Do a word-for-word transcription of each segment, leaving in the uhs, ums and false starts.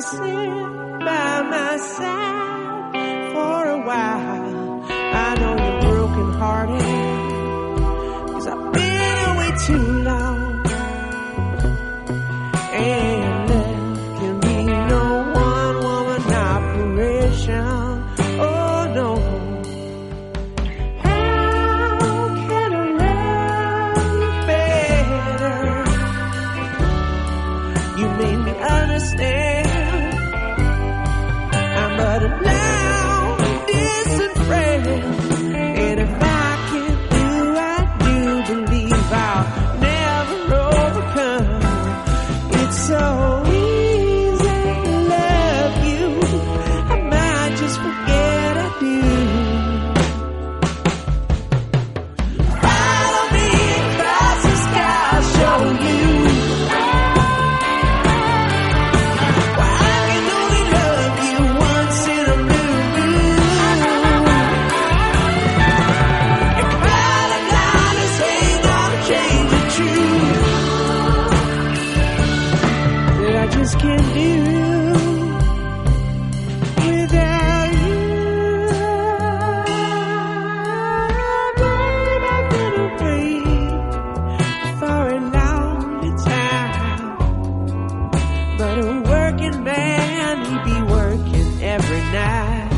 sit by my side for a while. I know you're broken hearted, 'cause I've been away too long. And love can be no one woman operation. Oh no. How can I love you better? You made me understand I'm but a now distant friend. And if I can do, I do believe I'll never overcome. It's so easy to love you, I might just forget I do. Follow me across the sky, I'll show you why I can only love you once in a blue moon. And cloud of kindness ain't gonna change the truth that I just can't do without you. Babe, I've been away for a long time, but a working man, he be working every night.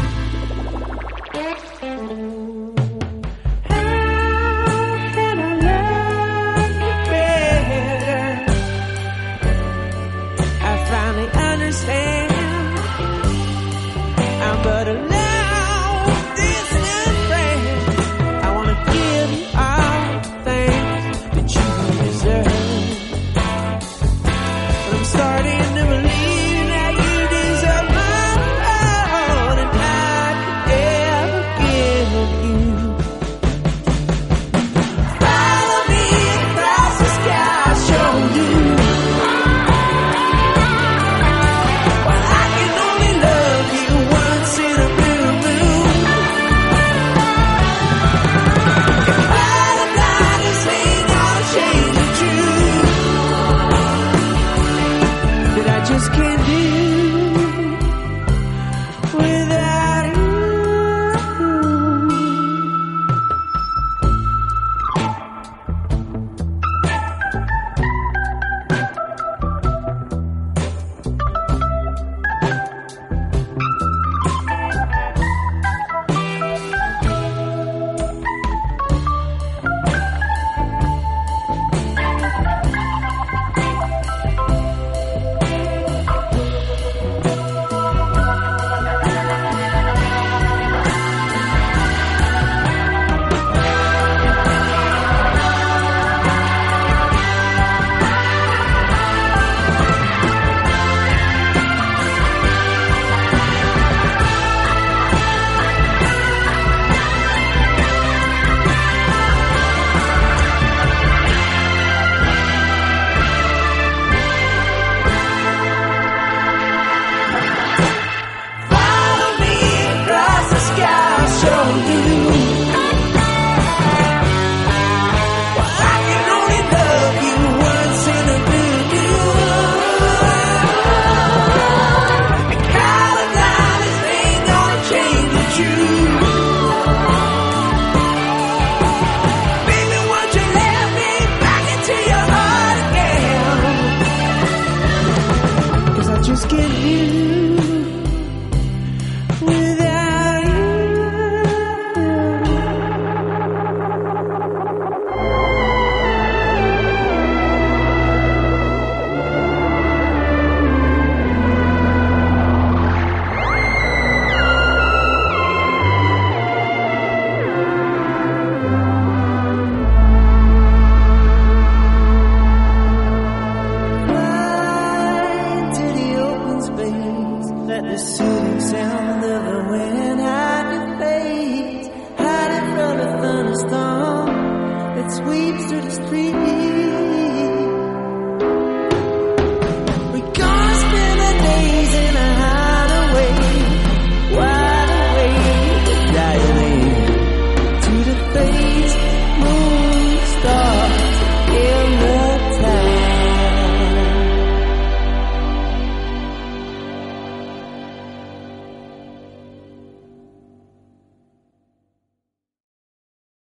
How can I love you better? I finally understand I'm but a now distant friend. I wanna give you all the things that you deserve, but I'm starting to believe that you deserve my love, and I could ever give you. Follow me across the sky, I'll show you